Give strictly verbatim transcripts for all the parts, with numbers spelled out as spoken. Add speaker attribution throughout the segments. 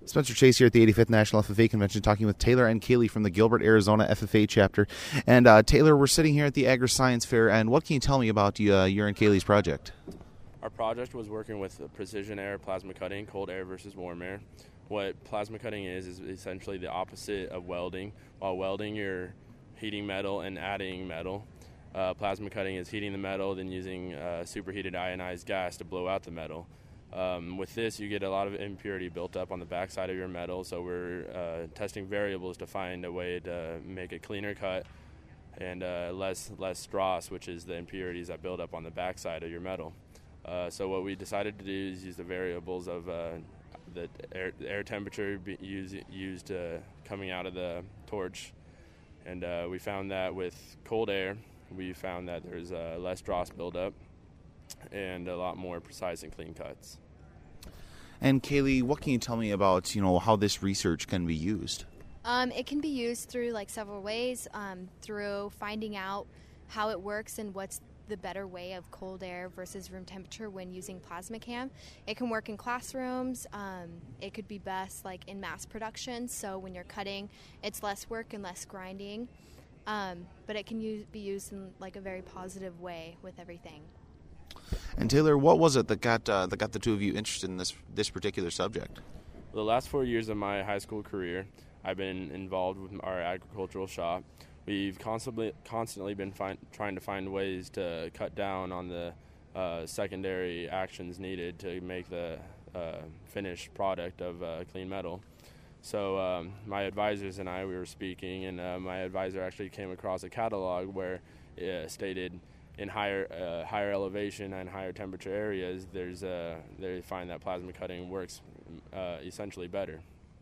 Speaker 1: Spencer Chase here at the eighty-fifth National F F A Convention, talking with Taylor and Kaylee from the Gilbert, Arizona F F A chapter. And uh, Taylor, we're sitting here at the Agri-Science Fair, and what can you tell me about uh, your and Kaylee's project?
Speaker 2: Our project was working with precision air plasma cutting, cold air versus warm air. What plasma cutting is is essentially the opposite of welding. While welding, you're heating metal and adding metal. Uh, plasma cutting is heating the metal, then using uh, superheated ionized gas to blow out the metal. Um, with this, you get a lot of impurity built up on the backside of your metal, so we're uh, testing variables to find a way to make a cleaner cut and uh, less less strass, which is the impurities that build up on the backside of your metal. Uh, so what we decided to do is use the variables of uh, the air, air temperature be used, used uh, coming out of the torch, and uh, we found that with cold air, we found that there's uh, less dross buildup and a lot more precise and clean cuts.
Speaker 1: And Kaylee, what can you tell me about, you know, how this research can be used?
Speaker 3: Um, it can be used through like several ways, um, through finding out how it works and what's the better way of cold air versus room temperature when using PlasmaCam. It can work in classrooms. Um, it could be best like in mass production, so when you're cutting, it's less work and less grinding. Um, but it can use, be used in like a very positive way with everything.
Speaker 1: And Taylor, what was it that got uh, that got the two of you interested in this this particular subject?
Speaker 2: The last four years of my high school career, I've been involved with our agricultural shop. We've constantly constantly been find, trying to find ways to cut down on the uh, secondary actions needed to make the uh, finished product of uh, clean metal. So um, my advisors and I, we were speaking, and uh, my advisor actually came across a catalog where it stated in higher uh, higher elevation and higher temperature areas, there's uh, they find that plasma cutting works uh, essentially better.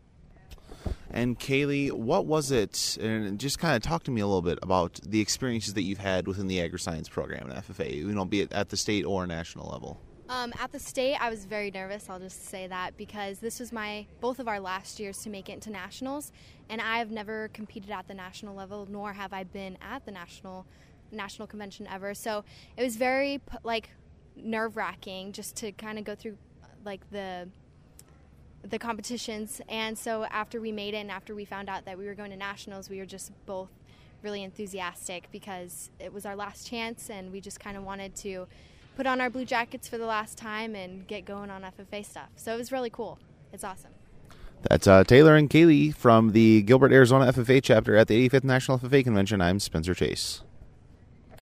Speaker 1: And Kaylee, what was it, and just kind of talk to me a little bit about the experiences that you've had within the Agri-Science program at F F A, you know, be it at the state or national level?
Speaker 3: Um, at the state, I was very nervous, I'll just say that, because this was my both of our last years to make it into nationals, and I've never competed at the national level, nor have I been at the national national convention ever. So it was very like nerve-wracking just to kind of go through like the the competitions. And so after we made it and after we found out that we were going to nationals, we were just both really enthusiastic because it was our last chance, and we just kind of wanted to put on our blue jackets for the last time and get going on F F A stuff. So it was really cool. It's awesome.
Speaker 1: That's uh, Taylor and Kaylee from the Gilbert, Arizona F F A chapter at the eighty-fifth National F F A Convention. I'm Spencer Chase.